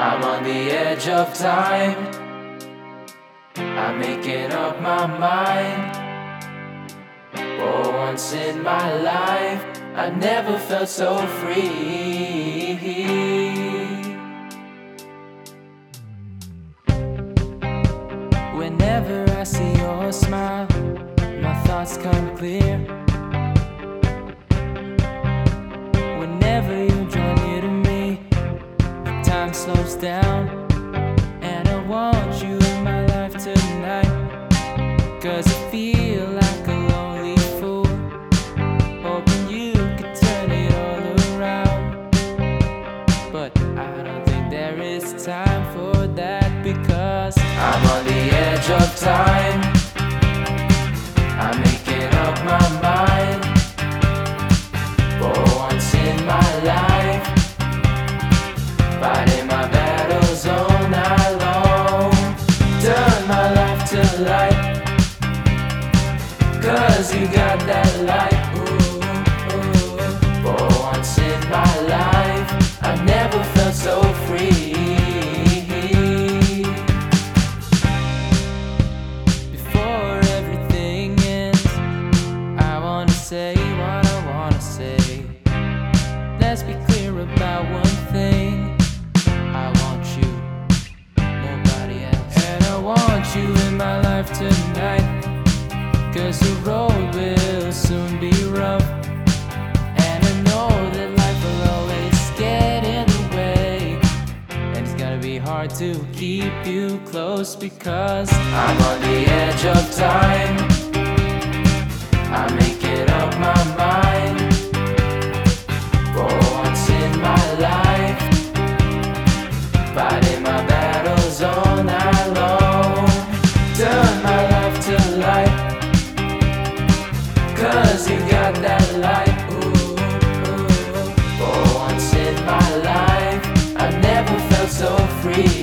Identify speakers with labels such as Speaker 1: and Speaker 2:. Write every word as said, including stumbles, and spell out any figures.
Speaker 1: I'm on the edge of time. I'm making up my mind. For once in my life, I never felt so free. Whenever I see your smile, my thoughts come clear. Whenever you draw near to me, time slows down. And I want you in my life tonight, 'cause I feel like a lonely fool, hoping you could turn it all around. But I don't think there is time for that, because I'm on the edge of time. I'm making up my mind. For once in my life, fighting my battles all night long. Turn my life to light, 'cause you got that light. Ooh, ooh. For once in my life, I never felt so free. Before everything ends, I wanna say what I wanna say. Let's be clear about one thing. I want you, nobody else. And I want you in my life tonight, 'cause the road will soon be rough. And I know that life will always get in the way, and it's gonna be hard to keep you close, because I'm on the edge of time. I make it up my mind. For once in my life, fighting my battles all night long. Turn my life to light, 'cause you got that light. Ooh, ooh. For once in my life, I never felt so free.